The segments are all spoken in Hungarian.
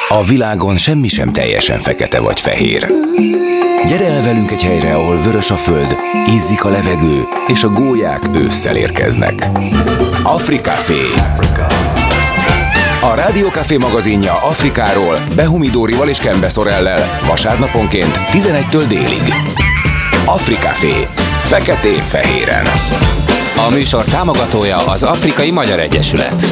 A világon semmi sem teljesen fekete vagy fehér. Gyere el velünk egy helyre, ahol vörös a föld, ízzik a levegő, és a gólyák ősszel érkeznek. Africafé. A Rádió Café magazinja Afrikáról Behumi Dórival és Kembe Szorellel vasárnaponként 11-től délig. Africafé. Feketén-fehéren. A műsor támogatója az Afrikai Magyar Egyesület.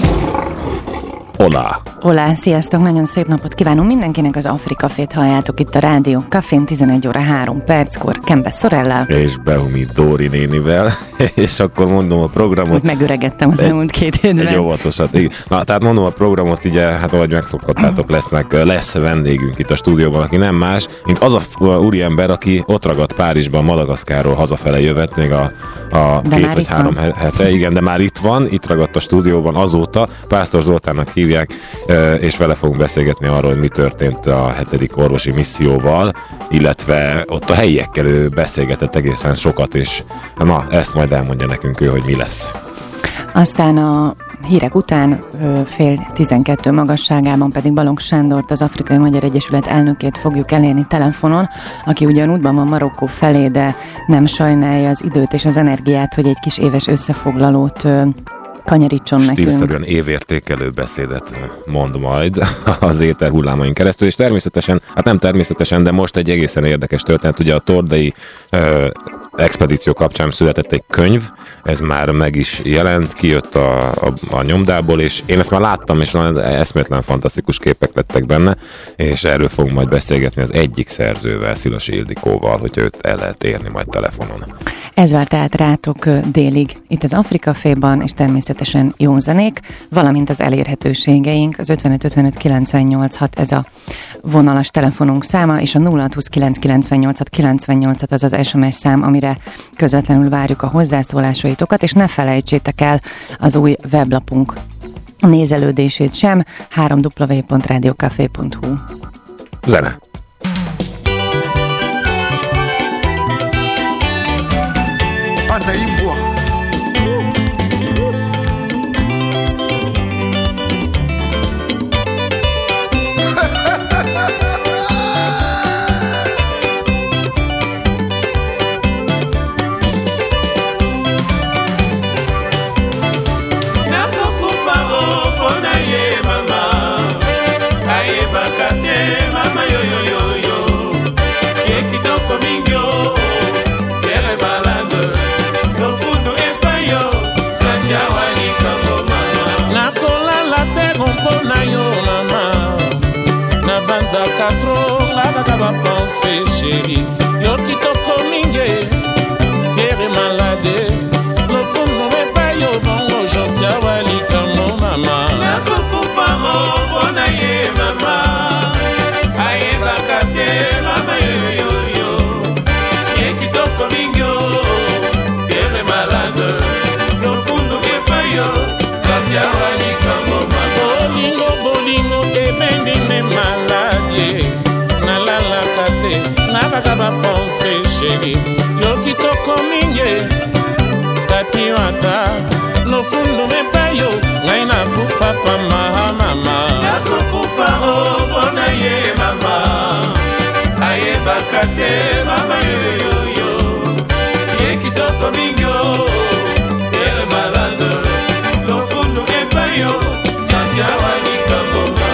Olá! Olá, sziasztok! Nagyon szép napot kívánunk mindenkinek, az Africafét halljátok itt a Rádió Cafén 11 óra 3 perckor Kembe Szorellel. És Behumi Dóri nénivel, és akkor mondom a programot. Úgy megöregedtem az elmúlt 2 évben. Egy óvatosat. Na, tehát mondom a programot, ugye, hát ahogy megszokhattátok, lesz vendégünk itt a stúdióban, aki nem más, mint az a úriember, aki ott ragadt Párizsban, Madagaszkárról hazafele jövet, még a 2 vagy 3 hete. Igen, de már itt van, itt ragadt a stúdióban azóta, Pásztor Zoltánnak hívják, és vele fogunk beszélgetni arról, hogy mi történt a 7. orvosi misszióval, illetve ott a helyiekkel ő beszélgetett egészen sokat, és na, ezt majd elmondja nekünk ő, hogy mi lesz. Aztán a hírek után 10:30 magasságában pedig Balogh Sándort, az Afrikai Magyar Egyesület elnökét fogjuk elérni telefonon, aki ugyan útban van Marokkó felé, de nem sajnálja az időt és az energiát, hogy egy kis éves összefoglalót kanyarítson nekünk. Stílszerűen évértékelő beszédet mond majd az éter hullámain keresztül, és természetesen, hát nem természetesen, de most egy egészen érdekes történet, ugye a tordai expedíció kapcsán született egy könyv, ez már meg is jelent, kijött a nyomdából, és én ezt már láttam, és eszméletlen fantasztikus képek lettek benne, és erről fogunk majd beszélgetni az egyik szerzővel, Szilasi Ildikóval, hogy őt el lehet érni majd telefonon. Ez vár tehát rátok délig itt az Africaféban, és természetesen jó zenék, valamint az elérhetőségeink, az 55 55 986 ez a vonalas telefonunk száma, és a 0620 998 98 az az SMS szám, amire közvetlenül várjuk a hozzászólásaitokat, és ne felejtsétek el az új weblapunk nézelődését sem, www.radiocafé.hu. Zene. Anaimbwa penser chérie, yo kitoko minge, fiere malade, no fumo me payo bongo jontia wali kamo mama. Na kuku famo bona ye mama, aye bakate mama yo yo yo, ye kitoko minge, fiere malade, no fumo me payo jontia wali kamo mama. Bolingo bolingo ke bendi me malade. Nakakaba pense chérie, yo kitoko minge, kati wata, no fundu me payo, ngai na kufa pa mama. Na kufa o bona ye mama, aye bakate mama yo yo yo, ye kitoko minge, ere malade, no fundu me payo, santiago ni kambo mama.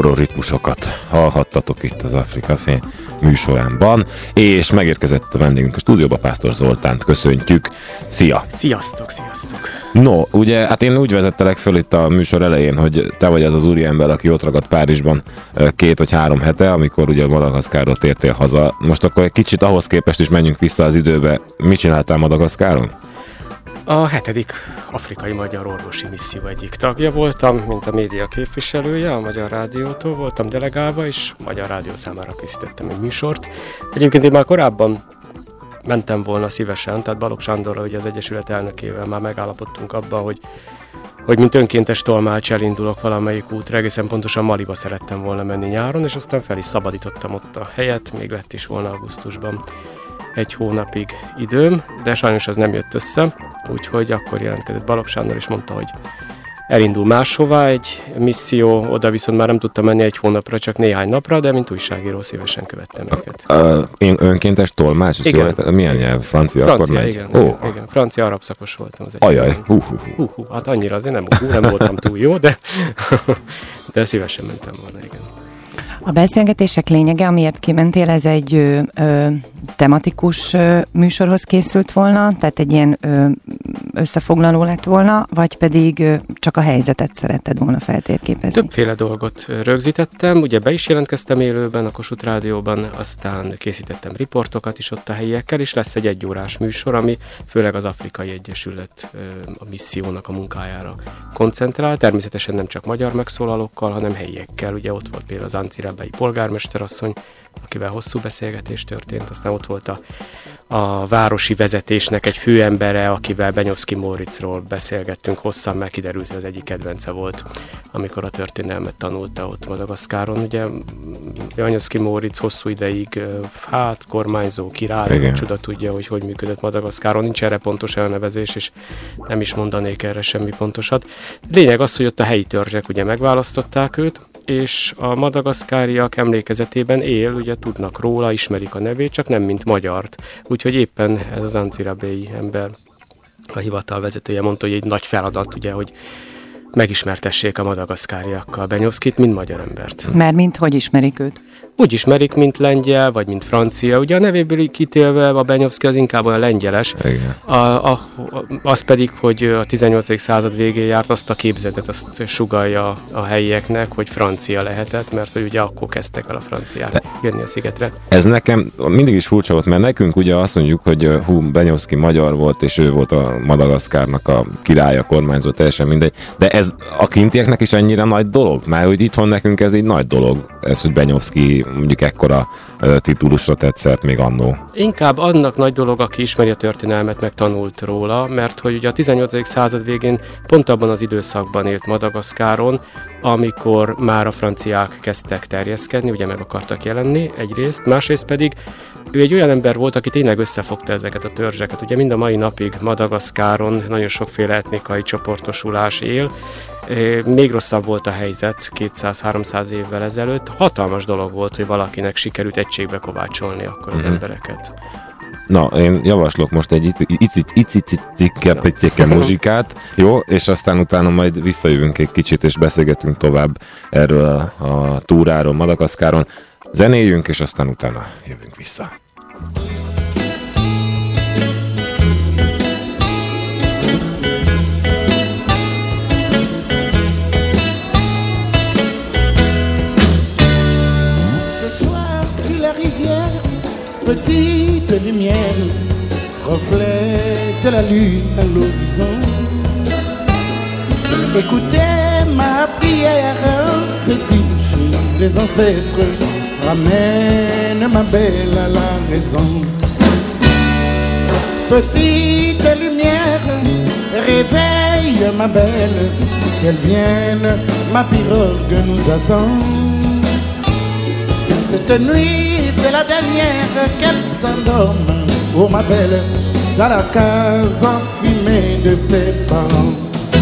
afroritmusokat hallhattatok itt az Afrika Fény műsorában, és megérkezett a vendégünk a stúdióba, Pásztor Zoltánt köszöntjük. Szia! Sziasztok, sziasztok! No, ugye, hát én úgy vezettelek föl itt a műsor elején, hogy te vagy az az úriember, aki ott ragadt Párizsban 2 vagy 3 hete, amikor ugye Madagaszkárról tértél haza. Most akkor egy kicsit ahhoz képest is menjünk vissza az időbe. Mit csináltál Madagaszkáron? A 7. afrikai magyar orvosi misszió egyik tagja voltam, mint a média képviselője, a Magyar Rádiótól voltam delegálva, és a Magyar Rádió számára készítettem egy műsort. Egyébként én már korábban mentem volna szívesen, tehát Balogh Sándorral, ugye az Egyesület elnökével már megállapodtunk abban, hogy mint önkéntes tolmács elindulok valamelyik útra, egészen pontosan Maliba szerettem volna menni nyáron, és aztán fel is szabadítottam ott a helyet, még lett is volna augusztusban 1 hónapig időm, de sajnos az nem jött össze, úgyhogy akkor jelentkezett Balogh Sándor, és mondta, hogy elindul máshová egy misszió, oda viszont már nem tudtam menni 1 hónapra, csak néhány napra, de mint újságíró szívesen követtem őket. Én önkéntes tolmács? Igen. Milyen nyelv? Francia? Francia, igen. Francia arab szakos voltam az egyetlen. Ajaj, Hát annyira azért nem voltam túl jó, de szívesen mentem volna, igen. A beszélgetések lényege, amiért kimentél, ez egy tematikus műsorhoz készült volna, tehát egy ilyen összefoglaló lett volna, vagy pedig csak a helyzetet szeretted volna feltérképezni? Többféle dolgot rögzítettem, ugye be is jelentkeztem élőben a Kossuth Rádióban, aztán készítettem riportokat is ott a helyiekkel, és lesz egy 1 órás műsor, ami főleg az Afrikai Egyesület a missziónak a munkájára koncentrál, természetesen nem csak magyar megszólalókkal, hanem helyiekkel, ugye ott volt például az Ancirábai polgármesterasszony, akivel hosszú beszélgetés történt, aztán ott volt a városi vezetésnek egy főembere, akivel Benyovszky Móriczról beszélgettünk hosszan, mert kiderült, hogy az egyik kedvence volt, amikor a történelmet tanulta ott Madagaszkáron. Ugye Benyovszky Móricz hosszú ideig kormányzó, király, csuda tudja, hogy működött Madagaszkáron. Nincs erre pontos elnevezés, és nem is mondanék erre semmi pontosat. Lényeg az, hogy ott a helyi törzsek ugye megválasztották őt, és a madagaszkáriak emlékezetében él, ugye tudnak róla, ismerik a nevét, csak nem mint magyart. Úgyhogy éppen ez az Ancirabei ember, a hivatal vezetője mondta, hogy egy nagy feladat, ugye, hogy megismertessék a madagaszkáriakkal Benyovszkyt, mint magyar embert. Mert mint hogy ismerik őt? Úgy ismerik, mint lengyel, vagy mint francia. Ugye a nevéből kitélve a Benyovszky az inkább olyan lengyeles. Az pedig, hogy a 18. század végén járt, azt a képzetet, azt sugallja a helyieknek, hogy francia lehetett, mert hogy ugye akkor kezdtek el a franciák jönni a szigetre. Ez nekem mindig is furcsa volt, mert nekünk ugye azt mondjuk, hogy Benyovszky magyar volt, és ő volt a Madagaszkárnak a királya, kormányzó, teljesen mindegy. De ez a kintieknek is annyira nagy dolog? Mert hogy itthon nekünk ez egy nagy dolog, ez, hogy Benyovszky mondjuk ekkora titulusra tett szert még annó. Inkább annak nagy dolog, aki ismeri a történelmet, meg tanult róla, mert hogy ugye a 18. század végén pont abban az időszakban élt Madagaszkáron, amikor már a franciák kezdtek terjeszkedni, ugye meg akartak jelenni egyrészt, másrészt pedig ő egy olyan ember volt, aki tényleg összefogta ezeket a törzseket. Ugye mind a mai napig Madagaszkáron nagyon sokféle etnikai csoportosulás él. Még rosszabb volt a helyzet 200-300 évvel ezelőtt. Hatalmas dolog volt, hogy valakinek sikerült egységbe kovácsolni akkor az embereket. Na, én javaslok most egy icicike muzsikát, jó? És aztán utána majd visszajövünk egy kicsit, és beszélgetünk tovább erről a túráról Madagaszkáron. Zenéljünk, és aztán utána jövünk vissza. Petite lumière, reflet de la lune à l'horizon. Écoutez ma prière, fétiche des ancêtres, ramène ma belle à la raison. Petite lumière, réveille ma belle, qu'elle vienne, ma pirogue nous attend. Cette nuit, c'est la dernière qu'elle s'endorme. Oh ma belle, dans la case enfumée de ses parents.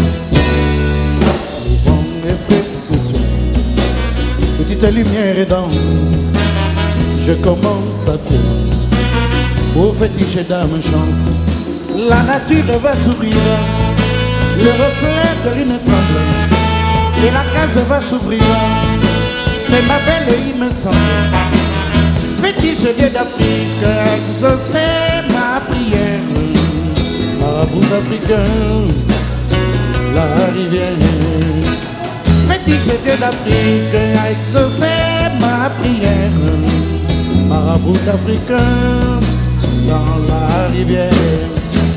Le vent est frais ce soir, petite lumière et danse. Je commence à croire au fétiche d'âme chance. La nature va sourire, le reflet de lune tremble, et la case va s'ouvrir. c'est ma belle, il me semble. Fétiche Dieu d'Afrique, exaucer ma prière. Marabout africain, la rivière. Fétiche Dieu d'Afrique, exaucer ma prière. Marabout africain, dans la rivière.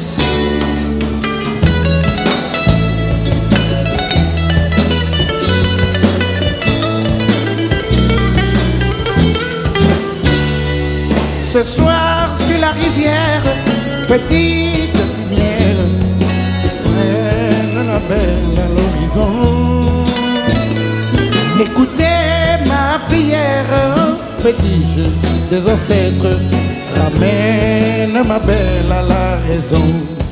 Ce soir sur la rivière, petite lumière, la belle à l'horizon. Écoutez ma prière, fétiche des ancêtres, ramène ma belle à la raison.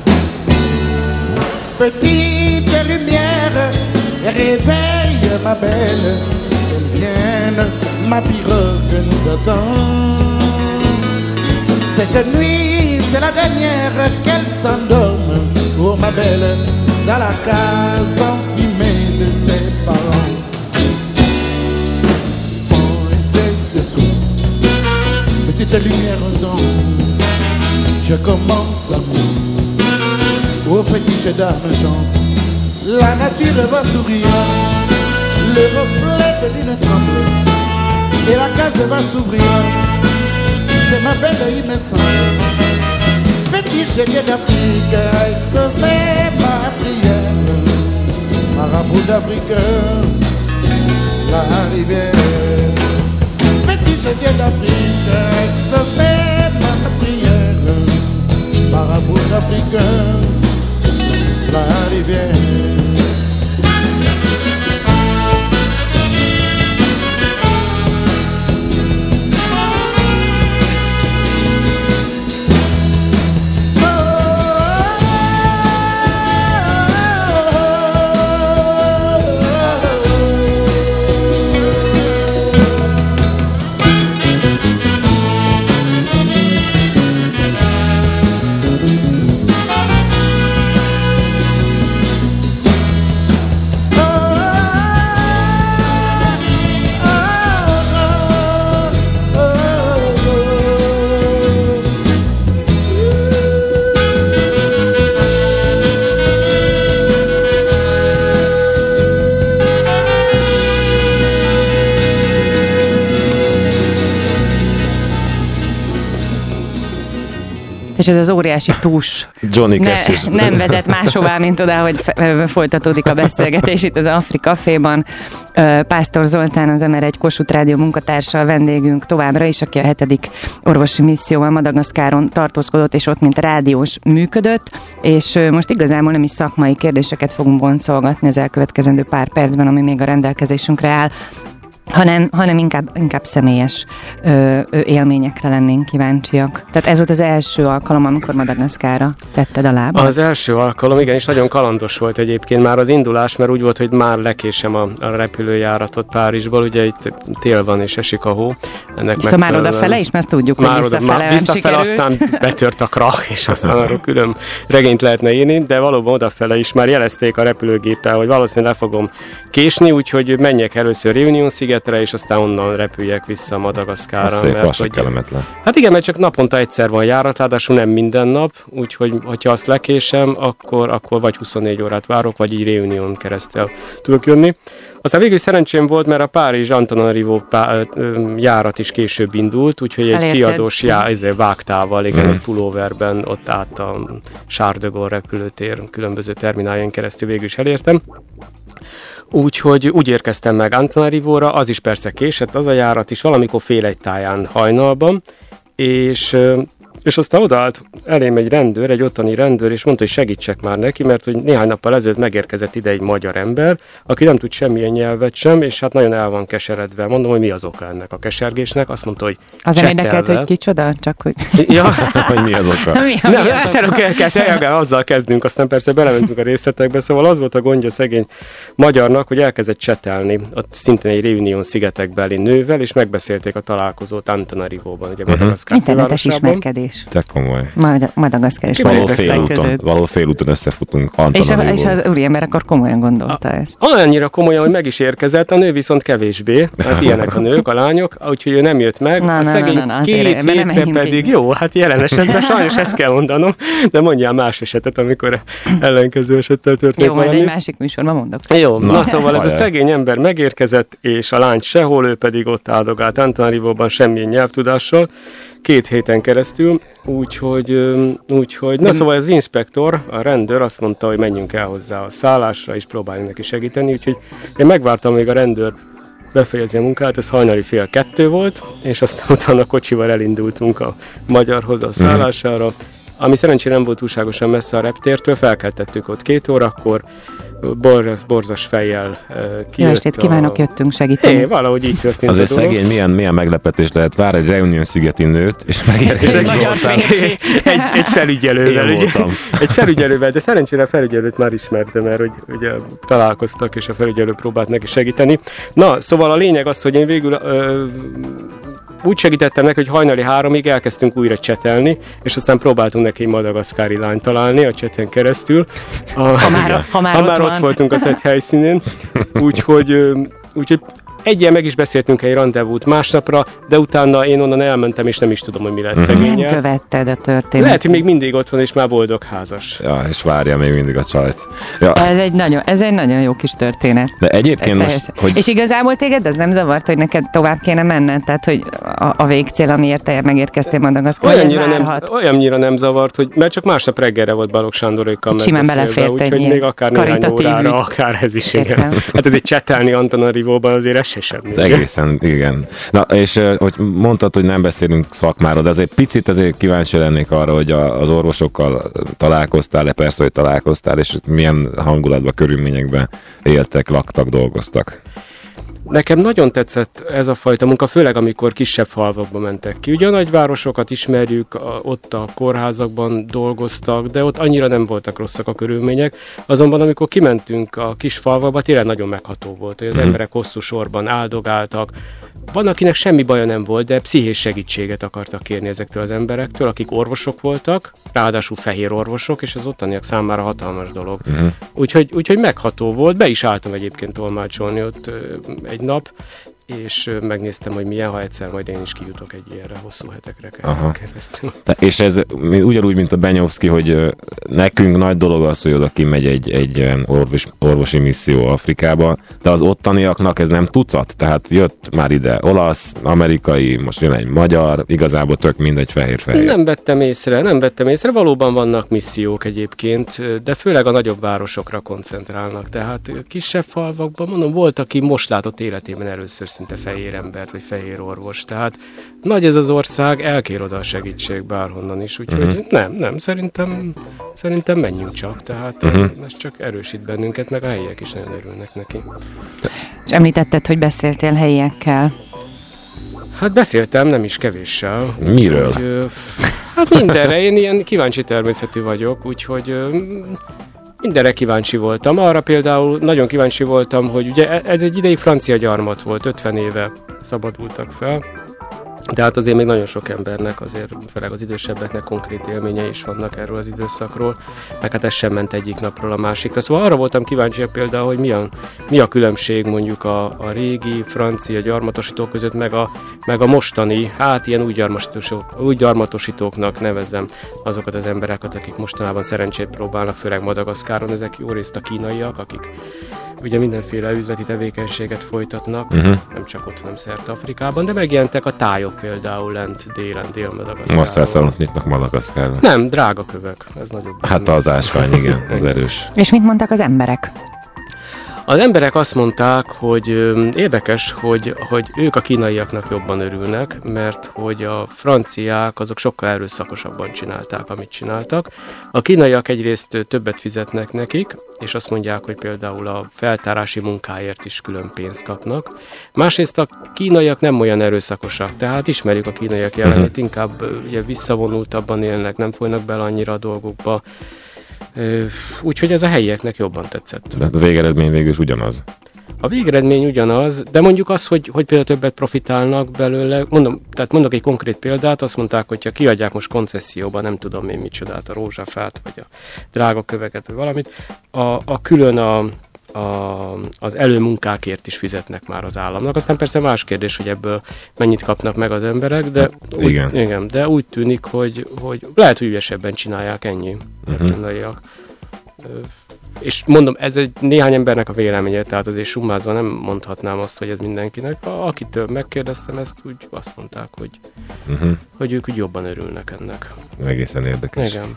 Petite lumière, réveille ma belle, qu'elle vienne, ma pirogue nous attend. Cette nuit, c'est la dernière qu'elle s'endorme pour ma belle dans la case enfumée de ses parents. Ce soir, petite lumière danse, je commence à mourir au fétiche d'âme chance. La nature va sourire, le reflet de lune tremble et la case va s'ouvrir. C'est ma belle, il me semble. Fétiche Dieu d'Afrique, exaucer ma prière. Marabout d'Afrique, la rivière. Fétiche Dieu d'Afrique, exaucer ma prière. Marabout d'Afrique, la rivière. És ez az óriási tús nem vezet máshová, mint oda, hogy folytatódik a beszélgetés itt az Afrika Caféban. Pásztor Zoltán, az MR1 Kossuth Rádió munkatársa, a vendégünk továbbra is, aki a 7. orvosi misszióval Madagaszkáron tartózkodott, és ott mint rádiós működött, és most igazából nem is szakmai kérdéseket fogunk boncolgatni az elkövetkezendő pár percben, ami még a rendelkezésünkre áll, hanem inkább személyes élményekre lennénk kíváncsiak. Tehát ez volt az első alkalom, amikor Madagaszkárra tetted a lábad? Az első alkalom, igen, és nagyon kalandos volt egyébként már az indulás, mert úgy volt, hogy már lekésem a repülőjáratot Párizsból, ugye itt tél van és esik a hó. Szóval már odafele is, mert azt tudjuk, hogy visszafele aztán betört a krach, és aztán arról külön regényt lehetne írni, de valóban odafele is már jelezték a repülőgéppel, hogy valószínűleg le fogom késni, úgyhogy menjek először Réunion szigetre, és aztán onnan repüljek vissza Madagaszkárra. Szép, kellemetlen. Hát igen, mert csak naponta egyszer van járat, ráadásul nem minden nap, úgyhogy ha azt lekésem, akkor vagy 24 órát várok, vagy így Réunion keresztül tudok jönni. Aztán végül szerencsém volt, mert a Párizs-Antananarivo járat is később indult, úgyhogy egy kiadós vágtával, igen, egy pulóverben ott át a Charles de Gaulle repülőtér különböző termináljain keresztül végül is elértem. Úgyhogy úgy érkeztem meg Antananarivóra, az is persze késett, az a járat is, valamikor fél egy táján hajnalban, és aztán odaállt elém egy ottani rendőr, és mondta, hogy segítsek már neki, mert hogy néhány nappal ezelőtt megérkezett ide egy magyar ember, aki nem tud semmilyen nyelvet sem, és hát nagyon el van keseredve. Mondom, hogy mi az oka ennek a kesergésnek. Azt mondta, hogy az nem érdekelt, hogy kicsoda? Csak hogy... Ja. Hogy mi az oka? Azzal kezdünk, aztán persze belementünk a részletekbe, szóval az volt a gondja szegény magyarnak, hogy elkezdett csetelni, ott szintén egy Réunion szigetekbeli nővel, és megbeszélték a találkozót Antananarivóban, ugye Madagaszkár internetes ismerkedés. is. Te komoly. Madagaszkár és Magyarország között. Való félúton összefutunk És az úriember akkor komolyan gondolta ezt. Annyira komolyan, hogy meg is érkezett, a nő viszont kevésbé. Hát ilyenek a nők, a lányok, úgyhogy ő nem jött meg. A szegény 2 hétre pedig, jó, hát jelen esetben sajnos ezt kell mondanom, de mondjál más esetet, amikor ellenkező esettel történt valami. Jó, majd egy másik műsorban mondok. Jó, na szóval ez a szegény ember megérkezett, és a lány sehol, ő pedig ott áldogált Antananarivoban semmilyen nyelvtudással, 2 héten keresztül, úgyhogy na szóval az inspektor, a rendőr azt mondta, hogy menjünk el hozzá a szállásra, és próbáljunk neki segíteni, úgyhogy én megvártam, még a rendőr befejezi a munkát, ez hajnali 1:30 volt, és aztán utána kocsival elindultunk a magyarhoz a szállására, ami szerencsére nem volt túlságosan messze a reptértől, felkeltettük ott 2 órakor, borzas fejjel kijött. Jó estét kívánok, jöttünk segíteni. Valahogy így történt. Azért szegény, milyen meglepetés lehet. Vár egy Reunion szigeti nőt, és megérkezik Zoltán. Egy felügyelővel. Egy felügyelővel, de szerencsére a felügyelőt már ismertem, mert ugye találkoztak, és a felügyelő próbált neki segíteni. Na, szóval a lényeg az, hogy én végül úgy segítettem neki, hogy hajnali 3-ig elkezdtünk újra csetelni, és aztán próbáltunk neki egy madagaszkári lányt találni a cseten keresztül. Ha már ott voltunk a tett helyszínén, úgyhogy egyen meg is beszéltünk egy rendezvút másnapra, de utána én onnan elmentem, és nem is tudom, hogy mi lett szegényel. Nem követted a történet. Lehet, hogy még mindig ott van, és már boldog házas. Ja, és várja még mindig a csajt. Ja. Ez egy nagyon jó kis történet. De egyébként most, hogy... És igazából téged az nem zavart, hogy neked tovább kéne menned? Tehát, hogy a végcél, amiért te megérkeztél Madagaszkárra, olyannyira nem zavart, hogy mert csak másnap reggelre volt Balogh Sándorrékkal simán belefért úgyhogy még akár néhány órára, akár ez is. Igen. Hát azért csetelni Antananarivóban azért ez se semmi. Egészen, igen. Na, és hogy mondtad, hogy nem beszélünk szakmáról, de azért picit azért kíváncsi lennék arra, hogy az orvosokkal találkoztál, persze, hogy találkoztál, és milyen hangulatban, körülményekben éltek, laktak, dolgoztak. Nekem nagyon tetszett ez a fajta munka, főleg amikor kisebb falvakba mentek ki. Ugye a nagyvárosokat ismerjük, ott a kórházakban dolgoztak, de ott annyira nem voltak rosszak a körülmények. Azonban amikor kimentünk a kis falvakba, tényleg nagyon megható volt, hogy az emberek hosszú sorban áldogáltak. Van, akinek semmi baja nem volt, de pszichés segítséget akartak kérni ezektől az emberektől, akik orvosok voltak, ráadásul fehér orvosok, és az ottaniak számára hatalmas dolog. Úgyhogy megható volt, be is álltam egyébként tolmácsolni ott egy nap, és megnéztem, hogy milyen, ha egyszer majd én is kijutok egy ilyenre, hosszú hetekre keresztül. És ez ugyanúgy, mint a Benyovszky, hogy nekünk nagy dolog az, hogy oda kimegy egy orvosi misszió Afrikába, de az ottaniaknak ez nem tucat, tehát jött már ide olasz, amerikai, most jön egy magyar, igazából tök mindegy fehér-fehér. Nem vettem észre, valóban vannak missziók egyébként, de főleg a nagyobb városokra koncentrálnak, tehát kisebb falvakban, mondom, volt, aki most látott életében először szinte fehér embert, vagy fehér orvos. Tehát nagy ez az ország, elkér oda a segítség bárhonnan is, úgyhogy nem, szerintem menjünk csak. Tehát ez csak erősít bennünket, meg a helyiek is nagyon örülnek neki. És említetted, hogy beszéltél helyiekkel. Hát beszéltem, nem is kevéssel. Miről? Úgyhogy, hát mindenre, én ilyen kíváncsi természetű vagyok, úgyhogy mindenre kíváncsi voltam. Arra például nagyon kíváncsi voltam, hogy ugye ez egy ideig francia gyarmat volt, 50 éve szabadultak fel, de hát azért még nagyon sok embernek, azért főleg az idősebbeknek konkrét élményei is vannak erről az időszakról, meg hát ez sem ment egyik napról a másikra. Szóval arra voltam kíváncsi például, hogy mi a különbség mondjuk a régi francia gyarmatosítók között, meg a mostani, hát ilyen új gyarmatosítóknak nevezzem azokat az embereket, akik mostanában szerencsét próbálnak, főleg Madagaszkáron, ezek jó részt a kínaiak, akik ugye mindenféle üzleti tevékenységet folytatnak, nem csak ott, hanem szerte Afrikában, de megjelentek a tájok például lent délen, Dél-Madagaszkáron. Masszászalont nyitnak Madagaszkáron. Nem, drága kövek, ez nagyobb. Hát az ásvány, igen, az erős. És mit mondtak az emberek? Az emberek azt mondták, hogy érdekes, hogy ők a kínaiaknak jobban örülnek, mert hogy a franciák azok sokkal erőszakosabban csinálták, amit csináltak. A kínaiak egyrészt többet fizetnek nekik, és azt mondják, hogy például a feltárási munkáért is külön pénzt kapnak. Másrészt a kínaiak nem olyan erőszakosak, tehát ismerjük a kínaiak jellemét, inkább ugye visszavonultabban élnek, nem folynak bele annyira a dolgokba. Úgyhogy ez a helyieknek jobban tetszett. De a végeredmény végül is ugyanaz. A végeredmény ugyanaz, de mondjuk az, hogy például többet profitálnak belőle, mondok egy konkrét példát, azt mondták, hogy ha kiadják most koncesszióban, nem tudom én micsodát, a rózsafát, vagy a drága köveket, vagy valamit, a külön az előmunkákért is fizetnek már az államnak. Aztán persze más kérdés, hogy ebből mennyit kapnak meg az emberek, de, de úgy tűnik, hogy lehet, hogy ügyesebben csinálják, ennyi. És mondom, ez egy néhány embernek a véleménye, tehát azért summázva nem mondhatnám azt, hogy ez mindenkinek. Akitől megkérdeztem ezt, úgy azt mondták, hogy ők úgy jobban örülnek ennek. Egészen érdekes. Igen.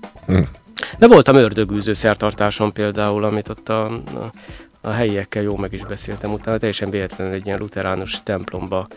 De voltam ördögűző szertartáson például, amit ott a helyiekkel jó meg is beszéltem utána, teljesen véletlenül egy ilyen luteránus templomba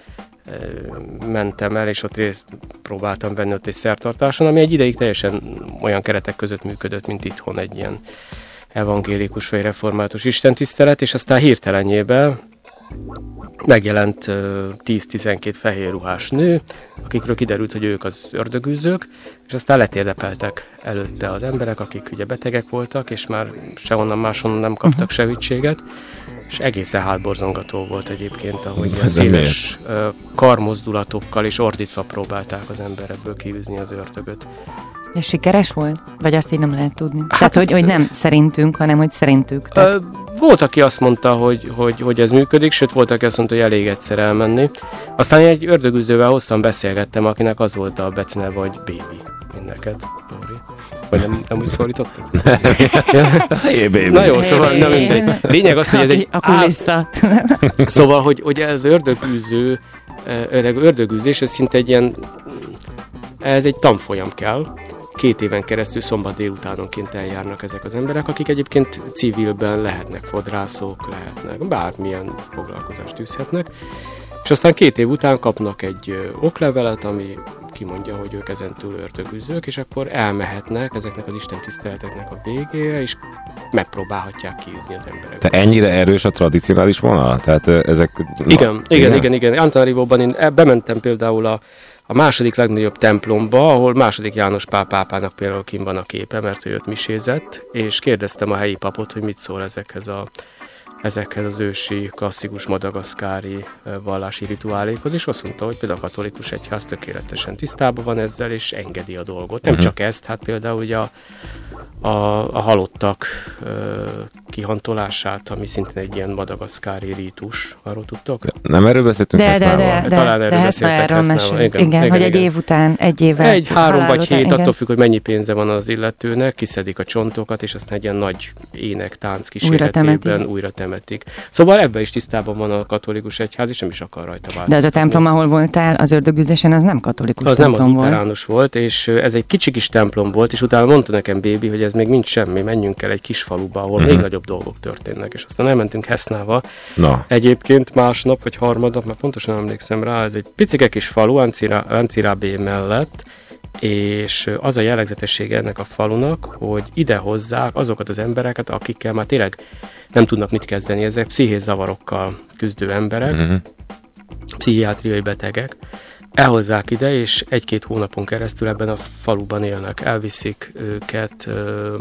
mentem el, és ott próbáltam venni ott egy szertartáson, ami egy ideig teljesen olyan keretek között működött, mint itthon egy ilyen evangélikus vagy református istentisztelet, és aztán hirtelenjében megjelent 10-12 fehér ruhás nő, akikről kiderült, hogy ők az ördögűzők, és aztán letérdepeltek előtte az emberek, akik ugye betegek voltak, és már sehonnan máshonnan nem kaptak segítséget, és egészen hátborzongató volt egyébként, ahogy ilyen széles karmozdulatokkal és ordítva próbálták az emberekből kiűzni az ördögöt. És sikeres volt? Vagy azt így nem lehet tudni? Hát tehát, hogy nem szerintünk, hanem hogy szerintük. Tehát... Volt, aki azt mondta, hogy ez működik, sőt volt, aki azt mondta, hogy elég egyszer elmenni. Aztán egy ördögűzővel hosszan beszélgettem, akinek az volt a beceneve, hogy Baby. Neked, Lóri. Vagy nem úgy szólítottad? Hey, baby. Na jó, szóval nem mindegy. Lényeg az, hogy ez egy... Szóval, hogy ez ördögűzés, ez szinte egy ilyen... Ez egy tanfolyam kell. 2 éven keresztül szombat délutánonként eljárnak ezek az emberek, akik egyébként civilben lehetnek fodrászok, lehetnek, bármilyen foglalkozást űzhetnek. És aztán 2 év után kapnak egy oklevelet, ami kimondja, hogy ők ezentúl ördögűzők, és akkor elmehetnek ezeknek az istentiszteleteknek a végére, és megpróbálhatják kiűzni az embereket. Te ennyire erős a tradicionális vonal? Tehát ezek... Igen. Antananarivoban én bementem például a második legnagyobb templomba, ahol második János Pál pápának például kint van a képe, mert ő ott misézett, és kérdeztem a helyi papot, hogy mit szól ezekhez az ősi, klasszikus madagaszkári vallási rituálékhoz, és azt mondta, hogy például a katolikus egyház tökéletesen tisztában van ezzel, és engedi a dolgot. Nem csak ezt, hát például ugye a halottak kihantolását, ami szintén egy ilyen madagaszkári rítus, arról tudtok? Nem erről beszéltünk Hesznával? Talán erről beszéltek Hesznával. Igen, hogy egy év után, egy évvel. 3 vagy 7, attól függ, hogy mennyi pénze van az illetőnek, kiszedik a csontokat, és aztán egy ilyen nagy ének-tánc kísérletében újra temetik. Szóval ebben is tisztában van a katolikus egyház, és nem is akar rajta változtatni. De az a templom, ahol voltál, az ördögűzésen, az nem katolikus az templom nem az luteránus volt, és ez egy kicsi kis templom volt, és utána mondta nekem Bébi, hogy ez még nincs semmi, menjünk el egy kis faluba, ahol még nagyobb dolgok történnek, és aztán elmentünk Hesznába. Egyébként másnap vagy harmadnap, mert pontosan emlékszem rá, ez egy picike kis falu, Ancirábé mellett, és az a jellegzetessége ennek a falunak, hogy ide hozzák azokat az embereket, akikkel már tényleg nem tudnak mit kezdeni, ezek pszichés zavarokkal küzdő emberek, pszichiátriai betegek, elhozzák ide, és 1-2 hónapon keresztül ebben a faluban élnek. Elviszik őket,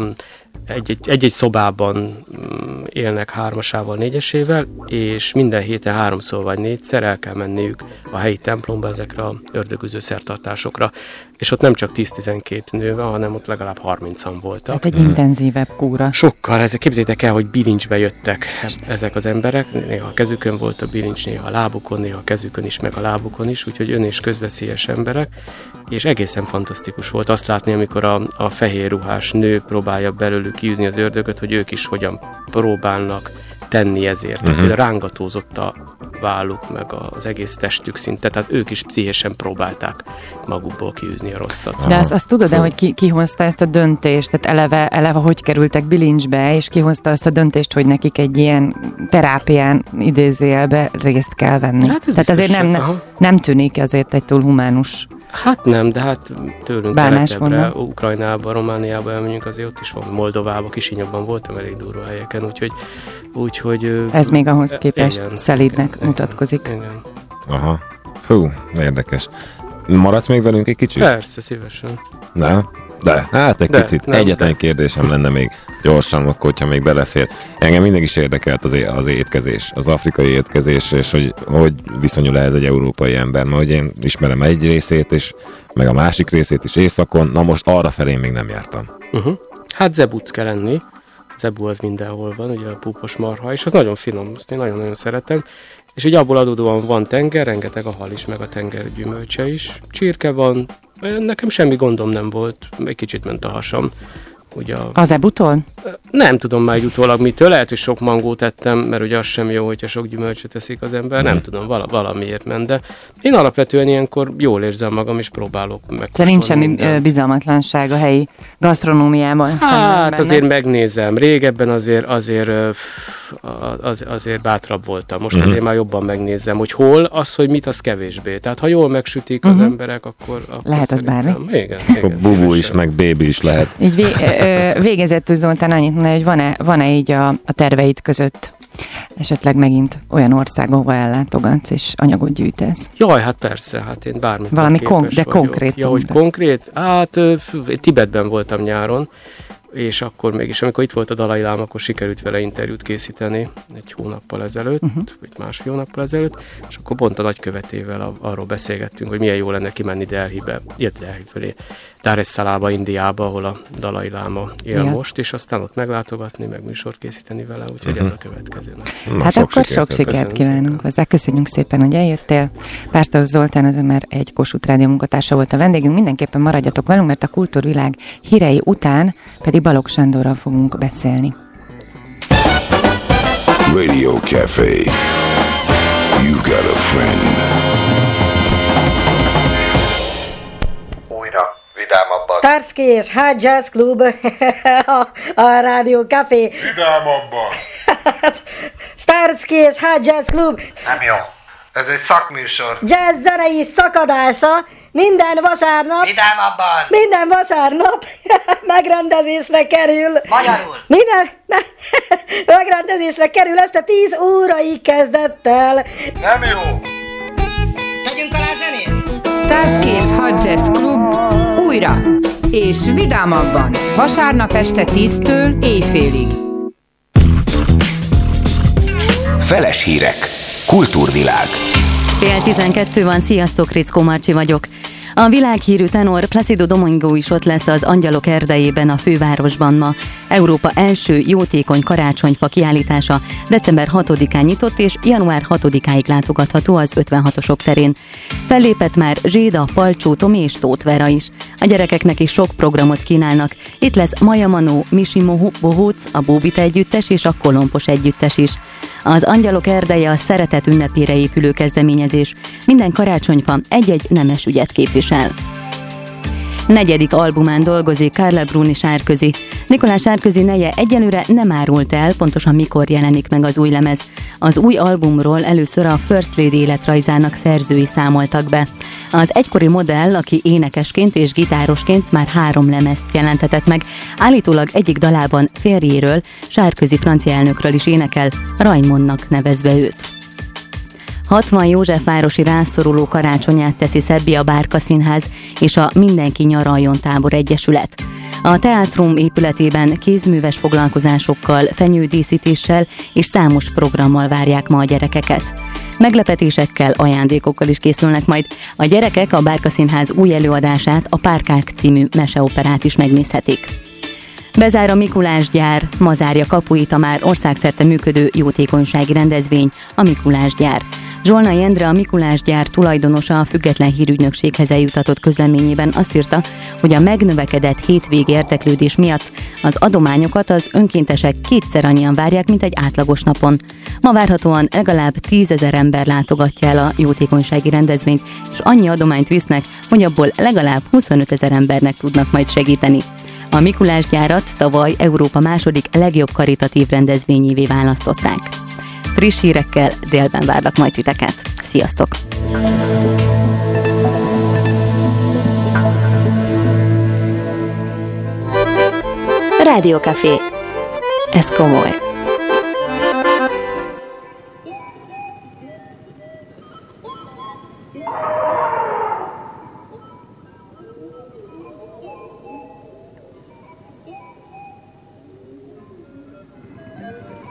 egy-egy szobában élnek 3-asával, 4-esével, és minden héten 3-szor vagy 4-szer el kell menniük a helyi templomba ezekre a ördögűző szertartásokra. És ott nem csak 10-12 nő van, hanem ott legalább 30-an voltak. Tehát egy intenzívebb kúra. Sokkal. Képzeljétek el, hogy bilincsbe jöttek ezek az emberek. Néha a kezükön volt a bilincs, néha a lábukon, néha a kezükön is, meg a lábukon is, úgyhogy ön- és közveszélyes emberek. És egészen fantasztikus volt azt látni, amikor a fehér ruhás nő próbálja belőlük kiűzni az ördögöt, hogy ők is hogyan próbálnak tenni ezért. Például rángatózott a válluk, meg az egész testük szinte, tehát ők is pszichésen próbálták magukból kiűzni a rosszat. De azt tudod, hogy ki hozta ezt a döntést, tehát eleve hogy kerültek bilincsbe, és ki hozta ezt a döntést, hogy nekik egy ilyen terápián idézőjelbe részt kell venni. Hát tehát azért nem tűnik azért egy túl humánus. Hát nem, de hát tőlünk keletebbre, Ukrajnába, Romániába elmenjünk, azért ott is van, Moldovába, Kisinyabban voltam elég durva helyeken, úgyhogy ez még ahhoz képest szelídnek mutatkozik. Igen. Aha. Fú, érdekes. Maradsz még velünk egy kicsit? Persze, szívesen. Na, De, hát egy picit. Egyetlen kérdésem lenne még gyorsan, akkor, hogyha még belefér. Engem mindig is érdekelt az étkezés, az afrikai étkezés, és hogy viszonyul ehhez egy európai ember, mert hogy én ismerem egy részét, és meg a másik részét is északon, na most arra felé még nem jártam. Hát zebut kell enni. Zebu az mindenhol van, ugye a púpos marha, és az nagyon finom, azt én nagyon-nagyon szeretem. És ugye abból adódóan van tenger, rengeteg a hal is, meg a tenger gyümölcse is. Csirke van, nekem semmi gondom nem volt, egy kicsit ment a hasam. Ugye a zebutól? Nem tudom már utólag mitől, lehet, hogy sok mangót ettem, mert ugye az sem jó, hogyha sok gyümölcsöt eszik az ember, nem tudom, valamiért ment, de én alapvetően ilyenkor jól érzem magam, és próbálok megkóstolni. Te nincs semmi bizalmatlanság a helyi gasztronómiában? Hát azért megnézem, régebben azért bátrabb voltam, most azért már jobban megnézem, hogy hol, hogy mit, az kevésbé. Tehát ha jól megsütik az emberek, akkor lehet az bármi? Igen, bubu is, meg bébi is lehet. Így végezetül Zoltán annyit mondani, hogy van-e így a terveid között esetleg megint olyan ország, ahova ellátogatsz és anyagot gyűjtesz? Jaj, hát persze, hát én bármit valami konkrét. Ja, hogy konkrét? Hát Tibetben voltam nyáron, és akkor mégis, amikor itt volt a Dalai Láma, akkor sikerült vele interjút készíteni egy hónappal ezelőtt, vagy másfél hónappal ezelőtt, és akkor pont a nagykövetével arról beszélgettünk, hogy milyen jó lenne kimenni Delhibe, Delhi fölé, Dar es Salaamba, Indiába, ahol a Dalai Láma él most, és aztán ott meglátogatni, meg műsort készíteni vele, úgyhogy ez a következő. Hát akkor sok sikert kívánunk hozzá. Köszönjük szépen, hogy eljöttél. Pásztor Zoltán az már egy Kossuth Rádió munkatársa volt a vendégünk. Mindenképpen maradjatok velünk, mert a kultúrvilág hírei után pedig Balogh Sándorral fogunk beszélni. Radio Café. You got a friend. Újra, vidámabban. Starsky és Hot Jazz Club a Radio Café. Vidámabban. Starsky és Hot Jazz Club. Nem jó. Ez egy szakműsor. Jazz zenei szakadása. Minden vasárnap. Vidámabban. Minden vasárnap megrendezésre kerül. Magyarul. Megrendezésre kerül este 10 órai kezdettel. Nem jó. Tegyünk alá zenét. Starsky és Hot Jazz Club újra és vidámabban vasárnap este 10-től éjfélig. Feles hírek. Kultúrvilág. 11:30 van, sziasztok, Rickó Marcsi vagyok. A világhírű tenor Placido Domingo is ott lesz az Angyalok erdejében, a fővárosban ma. Európa első jótékony karácsonyfa kiállítása december 6-án nyitott, és január 6-áig látogatható az 56-osok terén. Fellépett már Zséda, Palcsó, Tomi és Tóth Vera is. A gyerekeknek is sok programot kínálnak. Itt lesz Maja Manó, Misi Bohóc, a Bóbita együttes és a Kolompos együttes is. Az Angyalok erdeje a szeretet ünnepére épülő kezdeményezés. Minden karácsonyfa egy-egy nemes ügyet képvisel. 4. albumán dolgozik Carla Bruni Sárközi. Nikolás Sárközi neje egyelőre nem árult el, pontosan mikor jelenik meg az új lemez. Az új albumról először a First Lady életrajzának szerzői számoltak be. Az egykori modell, aki énekesként és gitárosként már 3 lemezt jelentetett meg, állítólag egyik dalában férjéről, Sárközi francia elnökről is énekel, Raimondnak nevezve őt. 60 Józsefvárosi rászoruló karácsonyát teszi szebbé a Bárka Színház és a Mindenki Nyaraljon Tábor Egyesület. A teátrum épületében kézműves foglalkozásokkal, fenyődíszítéssel és számos programmal várják ma a gyerekeket. Meglepetésekkel, ajándékokkal is készülnek majd. A gyerekek a Bárka Színház új előadását, a Párkák című meseoperát is megnézhetik. Bezár a Mikulás gyár, ma zárja kapuit a már országszerte működő jótékonysági rendezvény, a Mikulás gyár. Zsolnai Endre, a Mikulás gyár tulajdonosa a Független Hírügynökséghez eljutatott közleményében azt írta, hogy a megnövekedett hétvégi érdeklődés miatt az adományokat az önkéntesek 2-szer annyian várják, mint egy átlagos napon. Ma várhatóan legalább 10 000 ember látogatja el a jótékonysági rendezvényt, és annyi adományt visznek, hogy abból legalább 25 000 embernek tudnak majd segíteni. A Mikulás gyárat tavaly Európa második legjobb karitatív rendezvényévé választották. Friss hírekkel délben várlak majd titeket. Sziasztok! Rádió Café. Ez komoly.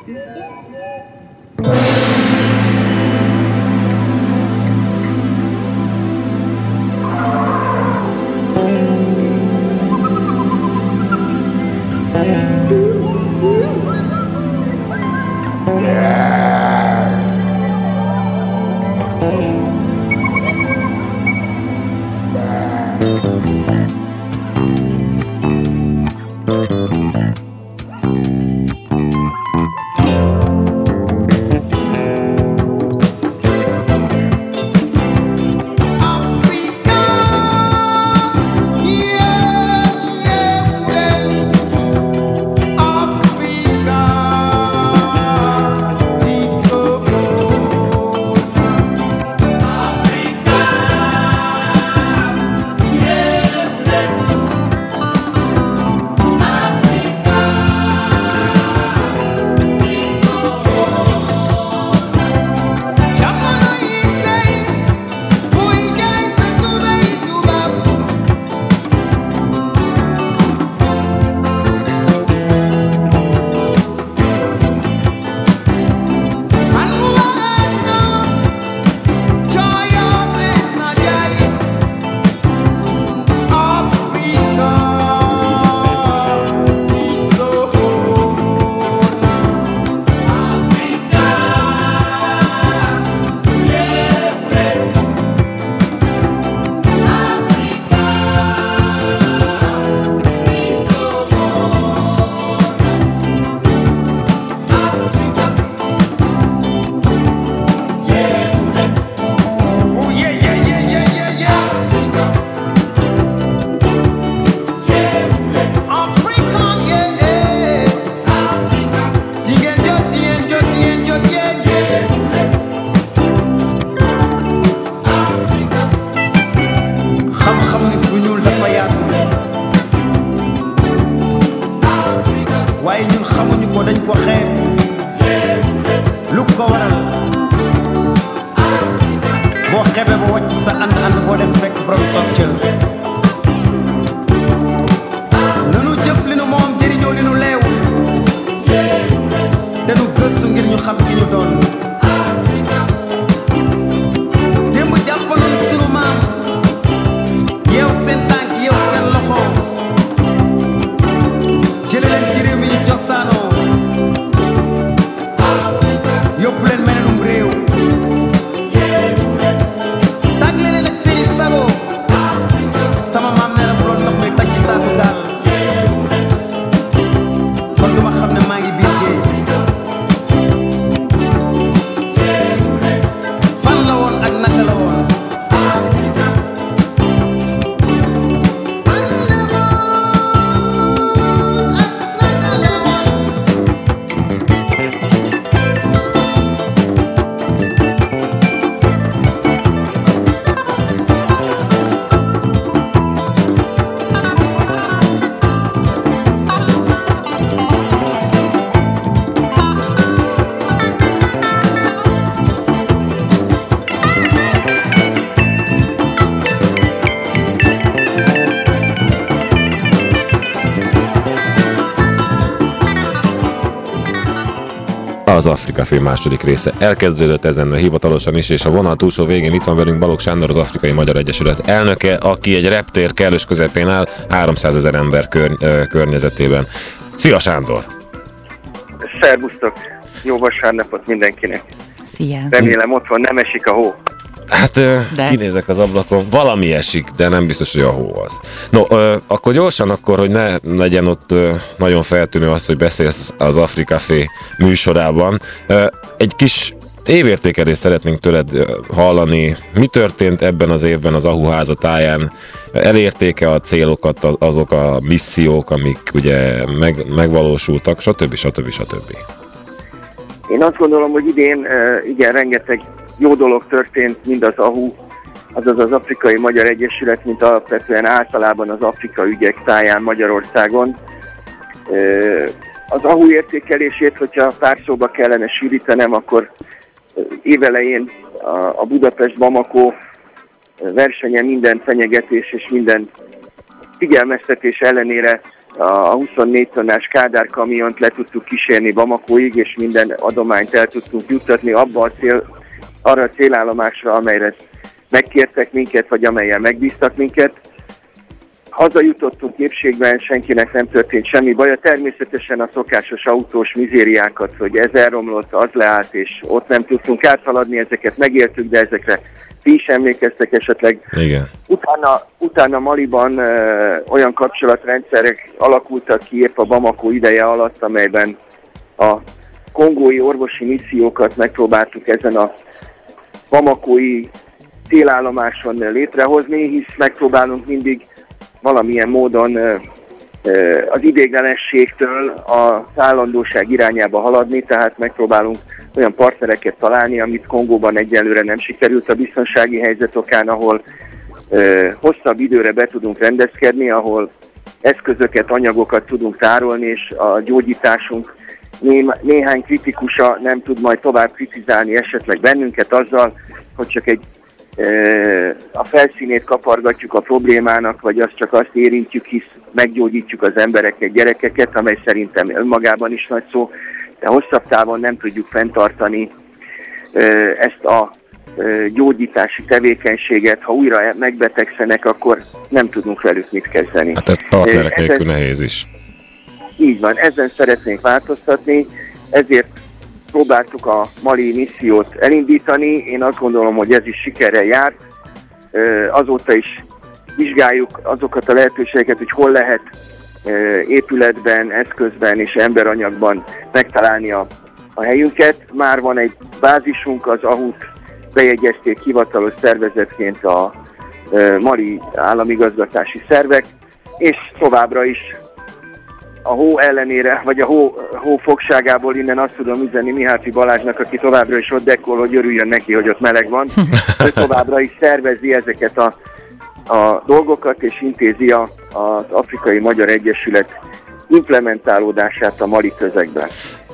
Az Afrika Film második része elkezdődött ezen hivatalosan is, és a vonal túlsó végén itt van velünk Balogh Sándor, az Afrikai Magyar Egyesület elnöke, aki egy reptér kellős közepén áll, 300 000 ember környezetében. Szia Sándor! Szervusztok! Jó vasárnapot mindenkinek! Szia! Remélem ott van, nem esik a hó. Hát kinézek az ablakon, valami esik, de nem biztos, hogy a hó az. No, akkor gyorsan, hogy ne legyen ott nagyon feltűnő az, hogy beszélsz az Afrika Film műsorában. Egy kis évértékelést szeretnénk tőled hallani. Mi történt ebben az évben az AHU háza táján? Elérték-e a célokat azok a missziók, amik ugye megvalósultak, stb. Én azt gondolom, hogy idén igen, rengeteg jó dolog történt, mind az AHU, azaz az Afrikai Magyar Egyesület, mint alapvetően általában az Afrika ügyek táján Magyarországon. Az AHU értékelését, hogyha pár szóba kellene sűrítenem, akkor évelején a Budapest-Bamako versenyen minden fenyegetés és minden figyelmeztetés ellenére a 24 tonnás Kádár kamiont le tudtuk kísérni Bamakoig, és minden adományt el tudtunk juttatni arra a célállomásra, amelyre megkértek minket, vagy amelyen megbíztak minket. Hazajutottunk épségben, senkinek nem történt semmi baja. Természetesen a szokásos autós mizériákat, hogy ez elromlott, az leállt, és ott nem tudtunk áthaladni, ezeket megéltük, de ezekre ti is emlékeztek esetleg. Igen. Utána Maliban olyan kapcsolatrendszerek alakultak ki épp a Bamako ideje alatt, amelyben a kongói orvosi missziókat megpróbáltuk ezen a bamakói célállomáson létrehozni, hisz megpróbálunk mindig valamilyen módon az ideiglenességtől az állandóság irányába haladni, tehát megpróbálunk olyan partnereket találni, amit Kongóban egyelőre nem sikerült a biztonsági helyzet okán, ahol hosszabb időre be tudunk rendezkedni, ahol eszközöket, anyagokat tudunk tárolni, és a gyógyításunk néhány kritikusa nem tud majd tovább kritizálni esetleg bennünket azzal, hogy csak a felszínét kapargatjuk a problémának, vagy azt érintjük, hisz meggyógyítjuk az embereket, gyerekeket, amely szerintem önmagában is nagy szó, de hosszabb távon nem tudjuk fenntartani ezt a gyógyítási tevékenységet. Ha újra megbetegszenek, akkor nem tudunk velük mit kezdeni. Hát ez partnerek nélkül nehéz is. Így van, ezen szeretnénk változtatni, ezért próbáltuk a mali missziót elindítani, én azt gondolom, hogy ez is sikerrel jár. Azóta is vizsgáljuk azokat a lehetőségeket, hogy hol lehet épületben, eszközben és emberanyagban megtalálni a helyünket. Már van egy bázisunk, az AHU-t bejegyezték hivatalos szervezetként a mali államigazgatási szervek, és továbbra is a hó ellenére, vagy a hó fogságából innen azt tudom üzenni Mihály Balázsnak, aki továbbra is ott dekkol, hogy örüljön neki, hogy ott meleg van. Ő továbbra is szervezi ezeket a dolgokat, és intézi az Afrikai Magyar Egyesület implementálódását a mali közegben.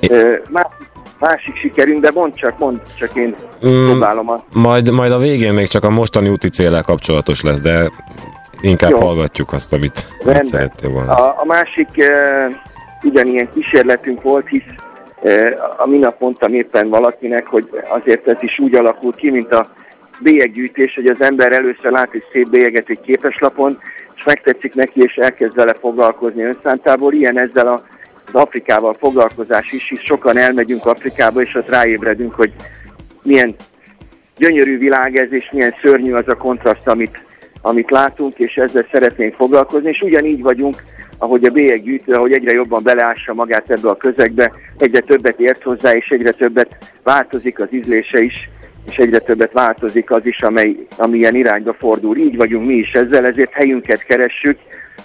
Másik sikerünk, de mondd csak én próbálom. Majd a végén még csak a mostani úti céllel kapcsolatos lesz, de inkább hallgatjuk azt, amit szerettél volna. A másik ugyanilyen kísérletünk volt, hisz a minap mondtam éppen valakinek, hogy azért ez is úgy alakult ki, mint a bélyeggyűjtés, hogy az ember először lát egy szép bélyeget egy képeslapon, és megtetszik neki, és elkezd vele foglalkozni önszántából. Ilyen ezzel az Afrikával foglalkozás is, hisz sokan elmegyünk Afrikába, és ott ráébredünk, hogy milyen gyönyörű világ ez, és milyen szörnyű az a kontraszt, amit látunk, és ezzel szeretnénk foglalkozni, és ugyanígy vagyunk, ahogy a bélyeggyűjtő, ahogy egyre jobban beleássa magát ebbe a közegbe, egyre többet ért hozzá, és egyre többet változik az ízlése is, és egyre többet változik az is, amilyen irányba fordul. Így vagyunk mi is ezzel, ezért helyünket keressük,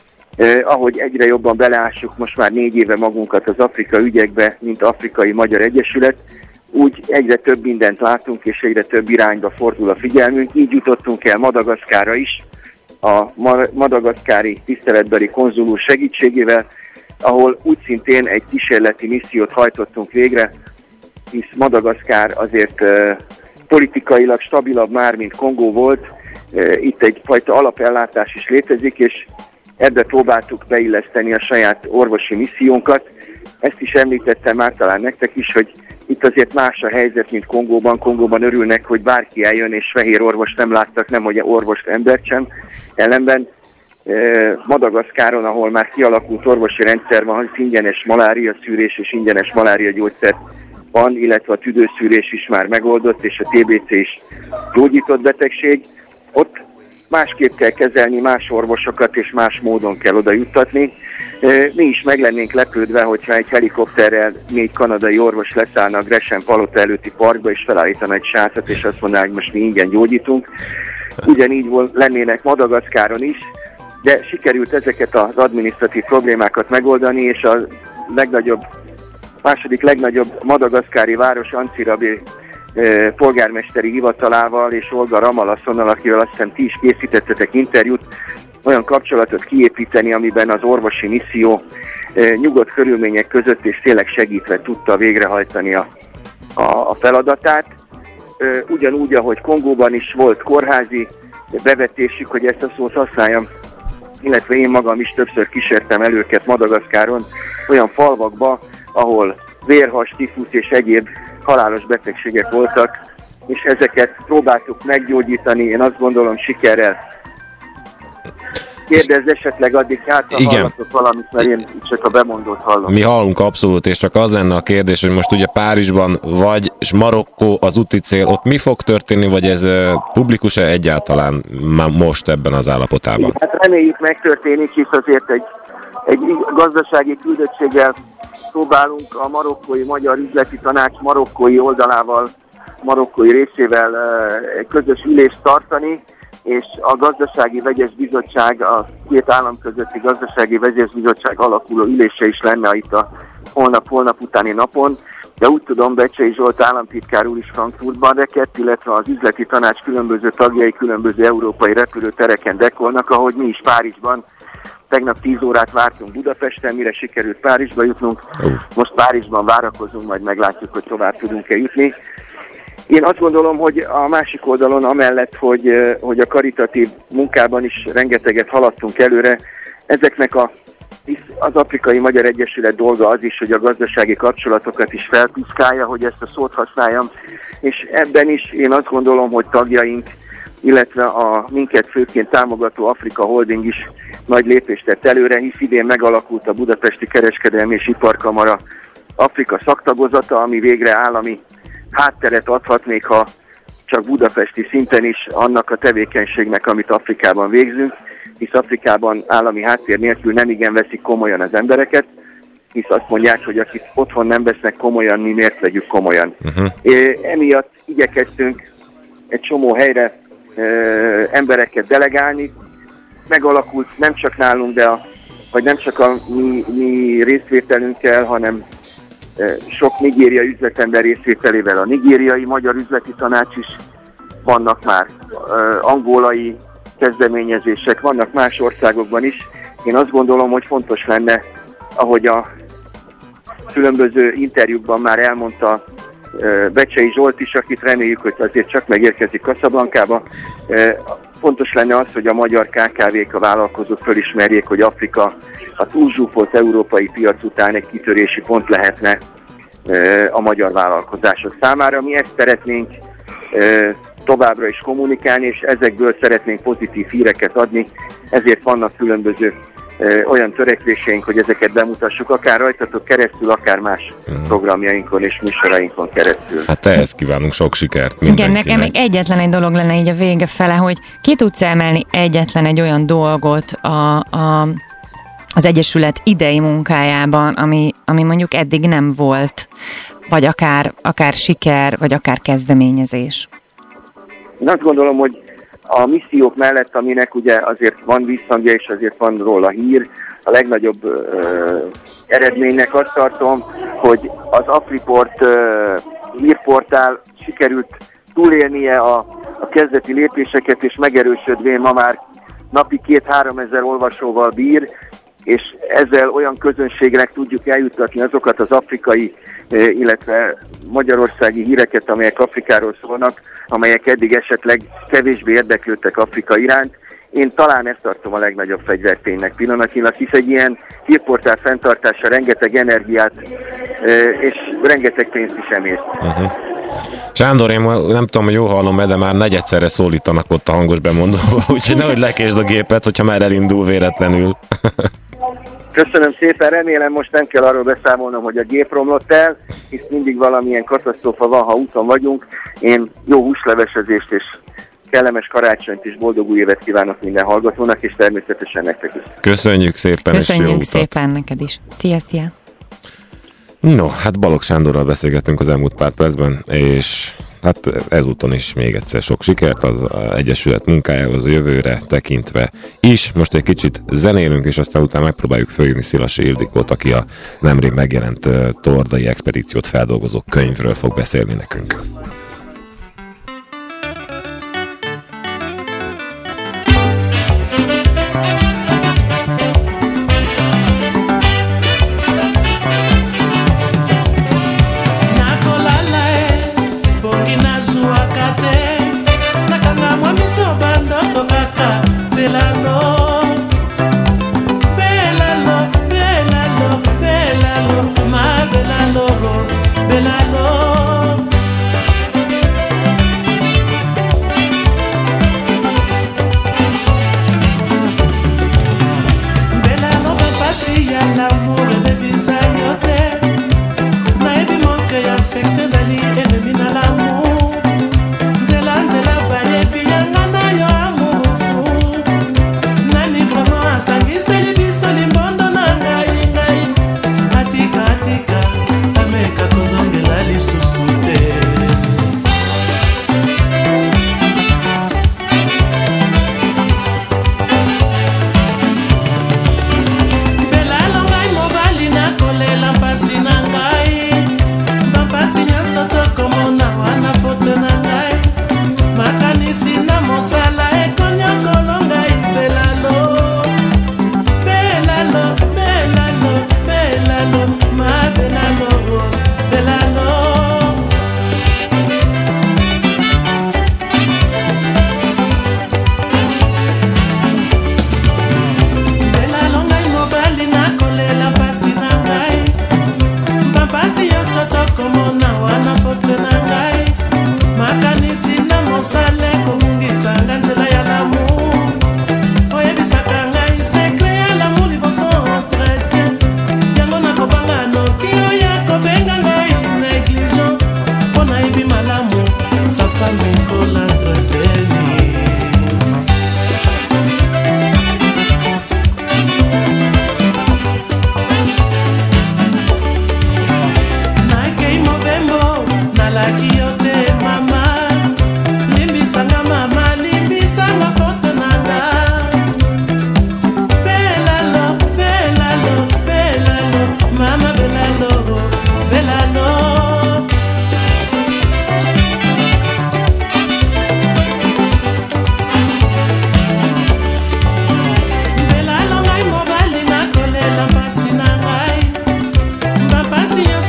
ahogy egyre jobban beleássuk most már 4 éve magunkat az Afrika ügyekbe, mint Afrikai Magyar Egyesület, úgy egyre több mindent látunk, és egyre több irányba fordul a figyelmünk. Így jutottunk el Madagaszkárra is, a madagaszkári tiszteletbeli konzul segítségével, ahol úgy szintén egy kísérleti missziót hajtottunk végre, hisz Madagaszkár azért politikailag stabilabb már, mint Kongó volt. Itt egyfajta alapellátás is létezik, és ebbe próbáltuk beilleszteni a saját orvosi missziónkat. Ezt is említettem már talán nektek is, hogy itt azért más a helyzet, mint Kongóban. Kongóban örülnek, hogy bárki eljön, és fehér orvost nem láttak, nem hogy orvost, embert sem. Ellenben Madagaszkáron, ahol már kialakult orvosi rendszer van, hogy ingyenes malária szűrés és ingyenes malária gyógyszer van, illetve a tüdőszűrés is már megoldott, és a TBC is gyógyított betegség. Ott másképp kell kezelni, más orvosokat, és más módon kell oda juttatni. Mi is meg lennénk lepődve, hogyha egy helikopterrel 4 kanadai orvos leszállna a Gresham palota előtti parkba, és felállítana egy sátrat, és azt mondaná, hogy most mi ingyen gyógyítunk. Ugyanígy lennének Madagaszkáron is, de sikerült ezeket az adminisztratív problémákat megoldani, és a második legnagyobb madagaszkári város Antsirabe polgármesteri hivatalával és Olga Ramalaszonnal, akivel azt hiszem ti is készítettetek interjút, olyan kapcsolatot kiépíteni, amiben az orvosi misszió nyugodt körülmények között és tényleg segítve tudta végrehajtani a feladatát. Ugyanúgy, ahogy Kongóban is volt kórházi bevetésük, hogy ezt a szót használjam, illetve én magam is többször kísértem el őket Madagaszkáron olyan falvakba, ahol vérhas, tifusz és egyéb halálos betegségek voltak, és ezeket próbáltuk meggyógyítani, én azt gondolom sikerrel. Kérdezz esetleg addig, ha hallatok valamit, mert én csak a bemondót hallom. Mi hallunk abszolút, és csak az lenne a kérdés, hogy most ugye Párizsban vagy, és Marokkó az úti cél, ott mi fog történni, vagy ez publikus-e egyáltalán most ebben az állapotában? Hát reméljük megtörténik, hisz azért egy gazdasági küldöttséggel próbálunk a marokkói Magyar Üzleti Tanács marokkói oldalával, marokkói részével közös ülést tartani, és a gazdasági vegyes bizottság, a két állam közötti gazdasági vegyes bizottság alakuló ülése is lenne itt a holnap utáni napon, de úgy tudom, Becsei Zsolt államtitkár úr is Frankfurtban rekedt, illetve az üzleti tanács különböző tagjai különböző európai repülőtereken dekolnak, ahogy mi is Párizsban. Tegnap 10 órát vártunk Budapesten, mire sikerült Párizsba jutnunk. Most Párizsban várakozunk, majd meglátjuk, hogy tovább tudunk-e jutni. Én azt gondolom, hogy a másik oldalon amellett, hogy a karitatív munkában is rengeteget haladtunk előre, ezeknek az Afrikai Magyar Egyesület dolga az is, hogy a gazdasági kapcsolatokat is felpiszkálja, hogy ezt a szót használjam, és ebben is én azt gondolom, hogy tagjaink, illetve a minket főként támogató Afrika Holding is nagy lépést tett előre, hisz idén megalakult a Budapesti Kereskedelmi és Iparkamara Afrika szaktagozata, ami végre állami hátteret adhat, még ha csak budapesti szinten is annak a tevékenységnek, amit Afrikában végzünk, hisz Afrikában állami háttér nélkül nem igen veszik komolyan az embereket, hisz azt mondják, hogy akik otthon nem vesznek komolyan, mi miért vegyük komolyan. Emiatt igyekeztünk egy csomó helyre embereket delegálni, megalakult nem csak nálunk, vagy nem csak a mi részvételünkkel, hanem sok nigériai üzletember részvételével a nigériai Magyar Üzleti Tanács is, vannak már angolai kezdeményezések, vannak más országokban is. Én azt gondolom, hogy fontos lenne, ahogy a különböző interjúkban már elmondta Becsei Zsolt is, akit reméljük, hogy azért csak megérkezik Casablancaba. Fontos lenne az, hogy a magyar KKV-k, a vállalkozók fölismerjék, hogy Afrika a túlzsúfolt európai piac után egy kitörési pont lehetne a magyar vállalkozások számára. Mi ezt szeretnénk továbbra is kommunikálni, és ezekből szeretnénk pozitív híreket adni, ezért vannak különböző olyan törekvéseink, hogy ezeket bemutassuk, akár rajtatok keresztül, akár más programjainkon és műsorainkon keresztül. Hát ehhez kívánunk sok sikert mindenkinek. Igen, nekem még egyetlen egy dolog lenne így a vége fele, hogy ki tudsz emelni egyetlen egy olyan dolgot az Egyesület idei munkájában, ami mondjuk eddig nem volt, vagy akár siker, vagy akár kezdeményezés? Én azt gondolom, hogy a missziók mellett, aminek ugye azért van visszhangja, és azért van róla hír, a legnagyobb eredménynek azt tartom, hogy az Afriport hírportál sikerült túlélnie a kezdeti lépéseket, és megerősödvén ma már napi 2-3 ezer olvasóval bír, és ezzel olyan közönségnek tudjuk eljuttatni azokat az afrikai, illetve magyarországi híreket, amelyek Afrikáról szólnak, amelyek eddig esetleg kevésbé érdeklődtek Afrika iránt. Én talán ezt tartom a legnagyobb fegyverténynek pillanatnyilag, hisz egy ilyen hírportál fenntartása rengeteg energiát és rengeteg pénzt is emészt. Sándor, én nem tudom, hogy jól hallom, de már negyedszerre szólítanak ott a hangos bemondóval, úgyhogy nehogy lekésd a gépet, hogyha már elindul véletlenül. Köszönöm szépen, remélem most nem kell arról beszámolnom, hogy a gép romlott el, hisz mindig valamilyen katasztrófa van, ha úton vagyunk. Én jó húslevesezést és kellemes karácsonyt és boldog új évet kívánok minden hallgatónak, és természetesen nektek is. Köszönjük szépen, Köszönjük szépen neked is. Szia! No, hát Balogh Sándorral beszélgettünk az elmúlt pár percben, és hát ezúton is még egyszer sok sikert az Egyesület munkájához a jövőre tekintve is. Most egy kicsit zenélünk, és aztán utána megpróbáljuk följönni Szilasi Ildikót, aki a nemrég megjelent tordai expedíciót feldolgozó könyvről fog beszélni nekünk.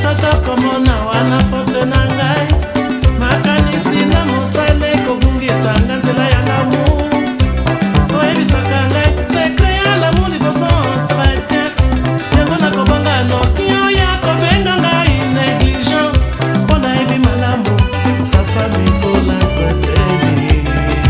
misato komona wana foto na ngai makanisi na mosale kobungisanga nzela ya lamu oyebisaka ngai sekre ya lamu liboso entretien yango nakobanga noki oya kobenga ngai negligent mpo nayebi malamu sa famille faut l'entretenir.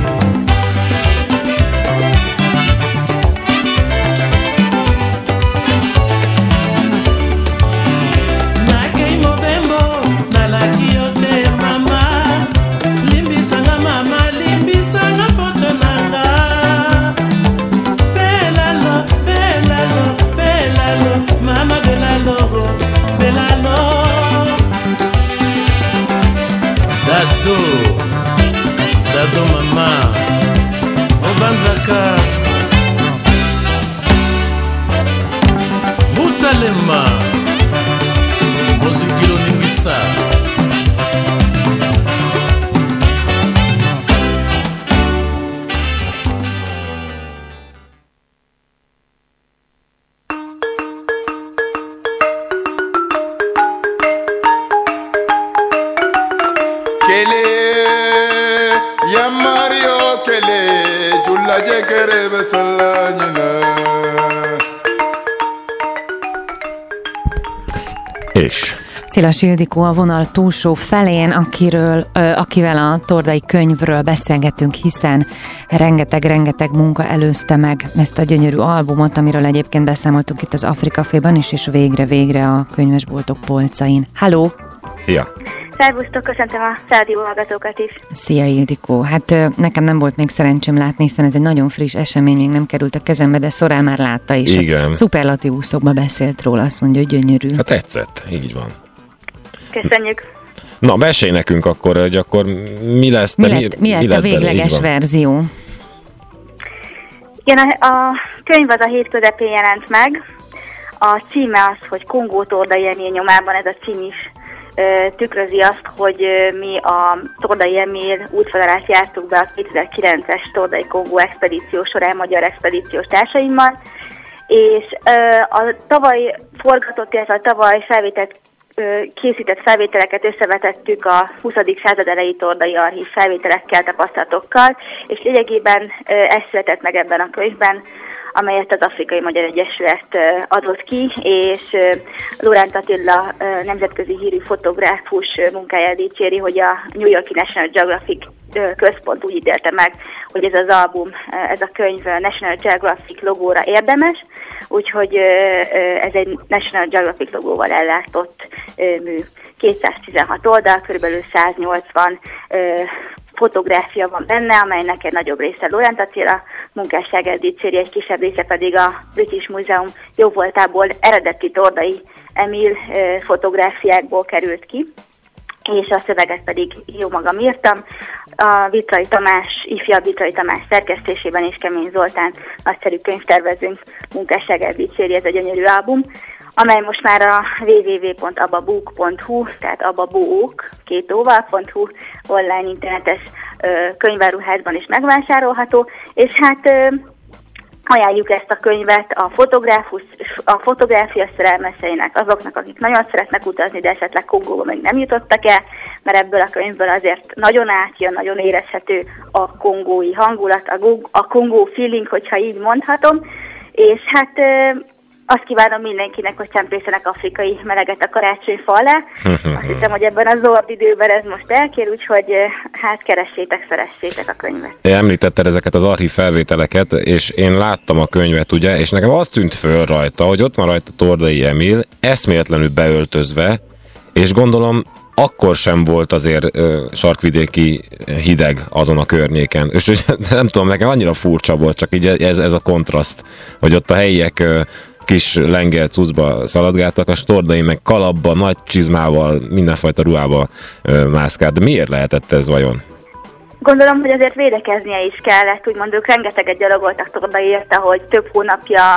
Nakei mobembo nalaki yo te mama limbisanga mama limbisanga foto nanga belalo belalo belalo mama belalo belalo dado dado mama obanzaka butalema muzikilo ningisa Kele ya Mario Kele Jula jekere besala nyina. És Szilas Ildikó a vonal túlsó felén, akivel a Tordai könyvről beszélgettünk, hiszen rengeteg munka előzte meg ezt a gyönyörű albumot, amiről egyébként beszámoltunk itt az Afrika Féban is, és végre a könyvesboltok polcain. Halló! Szia! Szervusztok, köszöntöm a rádió hallgatókat is. Szia Ildikó! Hát nekem nem volt még szerencsém látni, hiszen ez egy nagyon friss esemény, még nem került a kezembe, de Szorál már látta is. Igen. Szuperlatívuszokba beszélt róla, azt mondja, hogy gyönyörű. Hát tetszett, így van. Köszönjük. Na, mesélj nekünk akkor, hogy akkor mi lesz? Mi lett a végleges verzió? Igen, a könyv az a hét közepén jelent meg. A címe az, hogy Kongó Tordai Emil nyomában, ez a cím is tükrözi azt, hogy mi a Tordai Emil útvonalat jártuk be a 2009-es Tordai Kongó expedíció során magyar expedíciós társaimmal, és a tavaly forgatott, illetve a tavaly készített felvételeket összevetettük a 20. század elejé tordai archív felvételekkel, tapasztalatokkal, és lényegében ez született meg ebben a könyvben, amelyet az Afrikai Magyar Egyesület adott ki, és Lóránt Attila nemzetközi hírű fotográfus munkáját dicséri, hogy a New York National Geographic központ úgy ítélte meg, hogy ez az album, ez a könyv National Geographic logóra érdemes, úgyhogy ez egy National Geographic logóval ellátott mű. 216 oldal, körülbelül 180 fotográfia van benne, amelynek egy nagyobb része Lóránt Attila munkásságát dicséri, egy kisebb része pedig a British Museum jóvoltából eredeti Tordai Emil fotográfiákból került ki, és a szöveget pedig jó magam írtam. A Vitrai Tamás, ifjabb Vitrai Tamás szerkesztésében és Kemény Zoltán nagyszerű könyvtervezőnk munkásságát dicséri ez a gyönyörű album, amely most már a www.ababook.hu, tehát ababook, 2 óval.hu online internetes könyváruházban is megvásárolható, és hát ajánljuk ezt a könyvet a fotográfia szerelmeseinek, azoknak, akik nagyon szeretnek utazni, de esetleg Kongóba még nem jutottak el, mert ebből a könyvből azért nagyon átjön, nagyon érezhető a kongói hangulat, a kongó feeling, hogyha így mondhatom, és hát azt kívánom mindenkinek, hogy csempészenek afrikai meleget a karácsonyfa alá. Azt hiszem, hogy ebben a zord időben ez most elkér, úgyhogy hát keressétek, szeressétek a könyvet. Említetted ezeket az archív felvételeket, és én láttam a könyvet, ugye, és nekem azt tűnt föl rajta, hogy ott van rajta Tordai Emil, eszméletlenül beöltözve, és gondolom akkor sem volt azért sarkvidéki hideg azon a környéken. És nem tudom, nekem annyira furcsa volt, csak így ez a kontraszt, hogy ott a helyiek kis lengel cuccba szaladgáltak, a Tordai meg kalapba, nagy csizmával, mindenfajta ruhába mászkált. De miért lehetett ez vajon? Gondolom, hogy azért védekeznie is kellett, úgymond ők rengeteget gyalogoltak Tordai érte, hogy több hónapja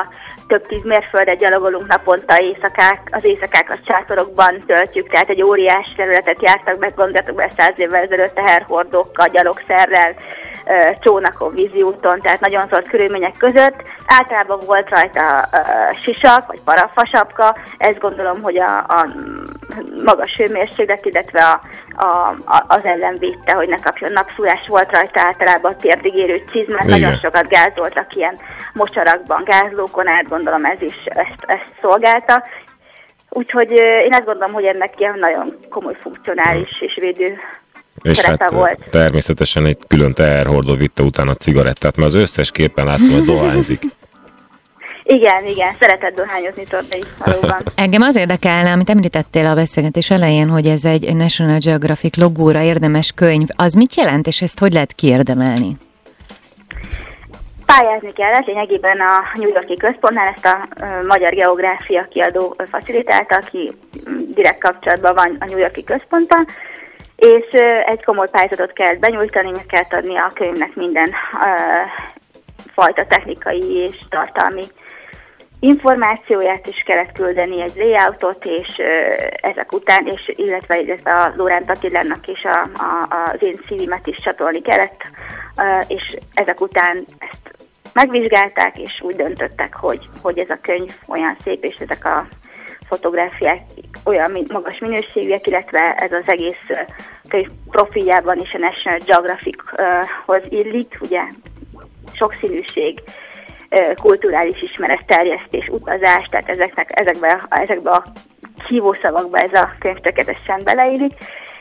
több 10 mérföldet gyalogolunk naponta, az éjszakákat sátorokban töltjük, tehát egy óriás területet jártak meg, gondoljatok be 100 évvel ezelőtt teherhordókkal, gyalogszerrel, csónakon, víziúton, tehát nagyon szort körülmények között. Általában volt rajta sisak, vagy parafasapka, ezt gondolom, hogy a magas hőmérséklet, illetve az ellen védte, hogy ne kapjon napfújás, volt rajta általában a térdig érő csizmát, nagyon sokat gázoltak ilyen mocsarakban, gázlókon át, gondolom ez is ezt szolgálta. Úgyhogy én azt gondolom, hogy ennek ilyen nagyon komoly funkcionális és védő és hát volt. Természetesen egy külön teherhordó vitte utána a cigarettát, mert az összes képen látom, hogy dohányzik. Igen, szeretett dohányozni Tordai valóban. Engem az érdekelne, amit említettél a beszélgetés elején, hogy ez egy National Geographic logóra érdemes könyv. Az mit jelent, és ezt hogy lehet kiérdemelni? Pályázni kellett, lényegében a New York-i központnál ezt a Magyar Geográfia kiadó facilitálta, aki direkt kapcsolatban van a New York-i központban, és egy komoly pályázatot kellett benyújtani, meg kellett adni a könyvnek minden fajta technikai és tartalmi információját is kellett küldeni, egy layoutot, és ezek után, illetve a Lóránt Attilának és az én CV-met is csatolni kellett, és ezek után ezt megvizsgálták, és úgy döntöttek, hogy ez a könyv olyan szép, és ezek a fotográfiák olyan magas minőségűek, illetve ez az egész könyv profiljában is a National Geographichoz illik, ugye sokszínűség, kulturális ismeretterjesztés, utazás, tehát ezekbe a hívószavakba ez a könyv tökéletesen beleillik.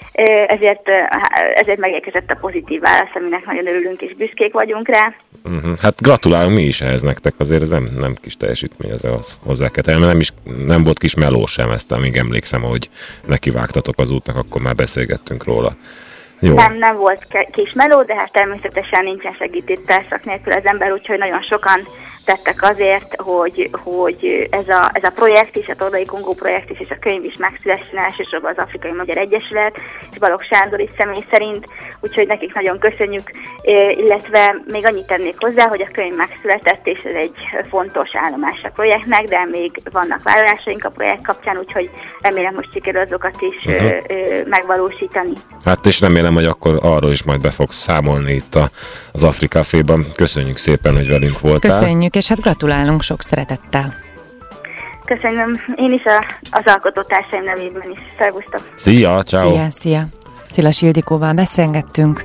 Ezért megérkezett a pozitív válasz, aminek nagyon örülünk és büszkék vagyunk rá. Hát gratulálunk mi is ehhez nektek, azért ez nem kis teljesítmény, ez hozzá kell tenni, mert nem volt kis meló sem, ezt amíg emlékszem, hogy nekivágtatok az útnak, akkor már beszélgettünk róla. Jó. Nem volt kis meló, de hát természetesen nincsen segítőtársak nélkül az ember, úgyhogy nagyon sokan tettek azért, hogy ez a projekt is, a Tordai Kongó projekt is, és a könyv is megszülessen, elsősorban az Afrikai Magyar Egyesület, és Balogh Sándor is személy szerint, úgyhogy nekik nagyon köszönjük, illetve még annyit tennék hozzá, hogy a könyv megszületett, és ez egy fontos állomás a projektnek, de még vannak vállalásaink a projekt kapcsán, úgyhogy remélem, hogy sikerül azokat is megvalósítani. Hát és remélem, hogy akkor arról is majd be fogsz számolni itt az Afrikaféban. Köszönjük szépen, hogy velünk voltál. Köszönjük, és hát gratulálunk sok szeretettel. Köszönöm. Én is az alkotótársaim nevében is. Szervusztok. Szia, ciao. Szia. Szilas Ildikóval beszélgettünk.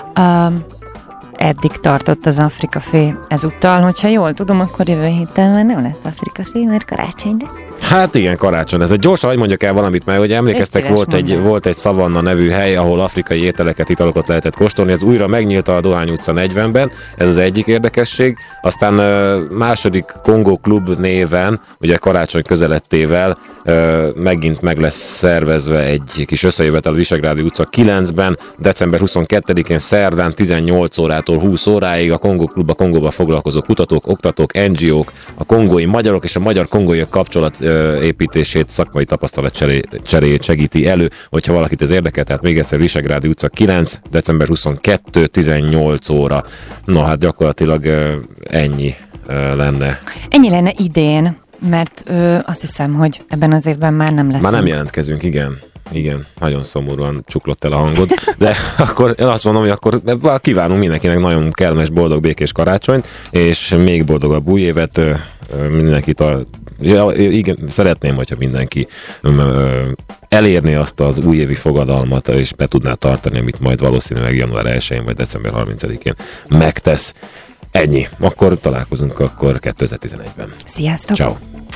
Eddig tartott az Afrikafé ezúttal, hogyha jól tudom, akkor jövő héten már nem lesz Afrikafé, mert karácsony lesz. Hát igen, karácsony. Ez egy gyorsan, hogy mondjak el valamit, mert hogy emlékeztek, volt egy Szavanna nevű hely, ahol afrikai ételeket, italokat lehetett kóstolni. Ez újra megnyílt a Dohány utca 40-ben, ez az egyik érdekesség. Aztán második Kongó Klub néven, ugye karácsony közelettével megint meg lesz szervezve egy kis összejövetel a Visegrádi utca 9-ben, december 22-én szerdán 18 órától 20 óráig a Kongó Klub a Kongóval foglalkozó kutatók, oktatók, NGO-k, a kongói magyarok és a magyar-kongóiak kapcsolat építését, szakmai tapasztalat cseréjét segíti elő, hogyha valakit ez érdekel, tehát még egyszer Visegrádi utca 9, december 22, 18 óra. No, hát gyakorlatilag ennyi lenne. Ennyi lenne idén, mert azt hiszem, hogy ebben az évben már nem lesz. Már nem jelentkezünk, igen, nagyon szomorúan csuklott el a hangod, de akkor én azt mondom, hogy akkor kívánunk mindenkinek nagyon kellemes, boldog, békés karácsonyt, és még boldogabb új évet, mindenkit igen, szeretném, hogyha mindenki elérné azt az újévi fogadalmat, és be tudná tartani, amit majd valószínűleg január 1-én vagy december 30-én megtesz. Ennyi. Akkor találkozunk akkor 2011-ben. Sziasztok! Ciao.